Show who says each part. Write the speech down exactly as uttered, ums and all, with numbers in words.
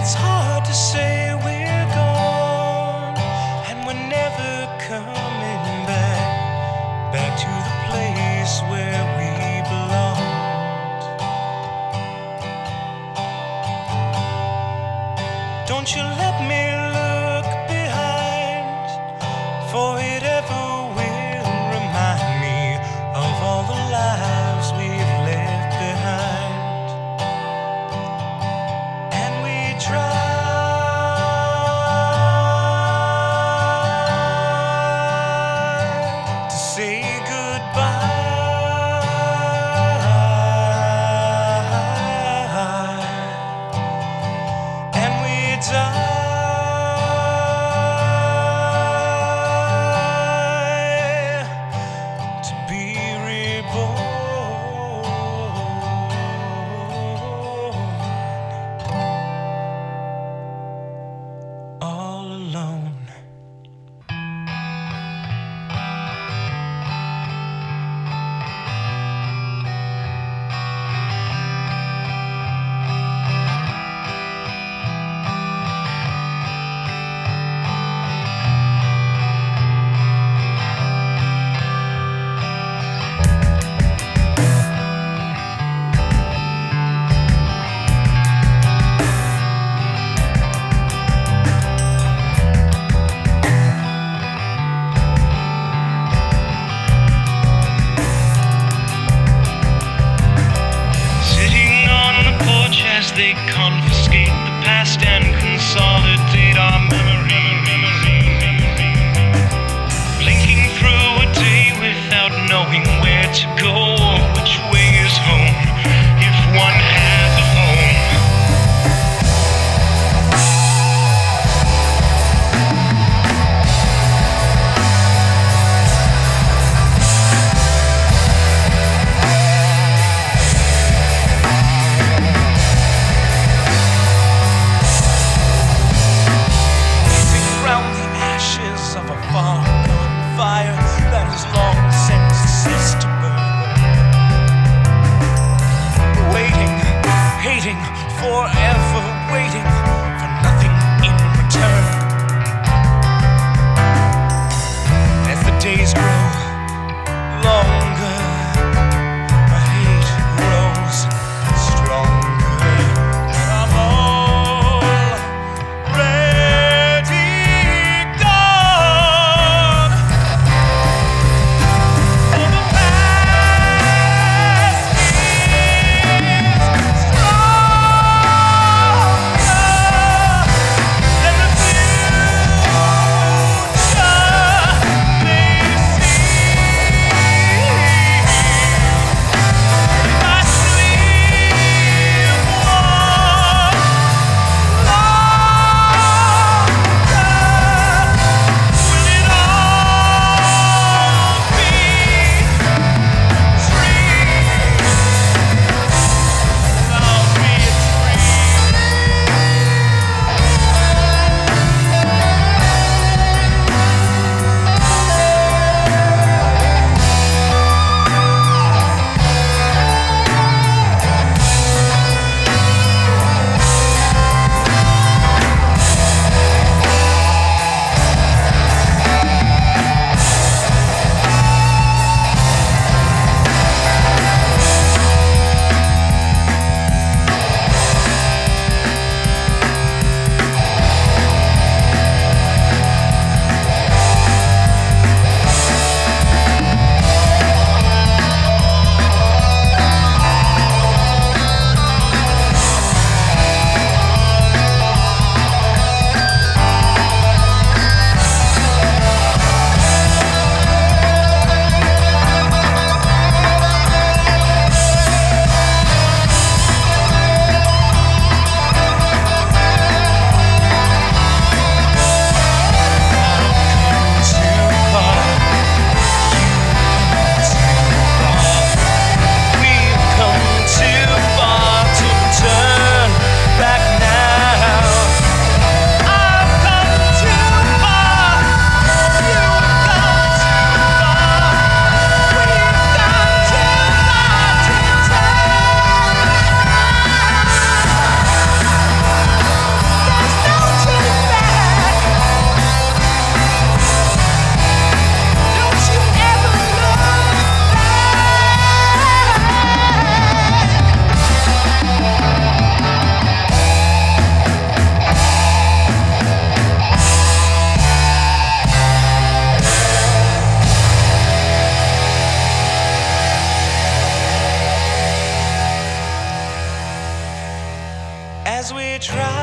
Speaker 1: It's hard to say we're gone, and we're never coming back, back to the place where we belonged. Don't you let me look behind, for it ever will remind me of all the lives we've left behind. And we try to say goodbye, and we die to be reborn, all alone. They confiscate the past and consolidate our memory. Blinking through a day without knowing where to go or which way is home, if one has a home. Of a far gone fire that has long since ceased to burn. as we try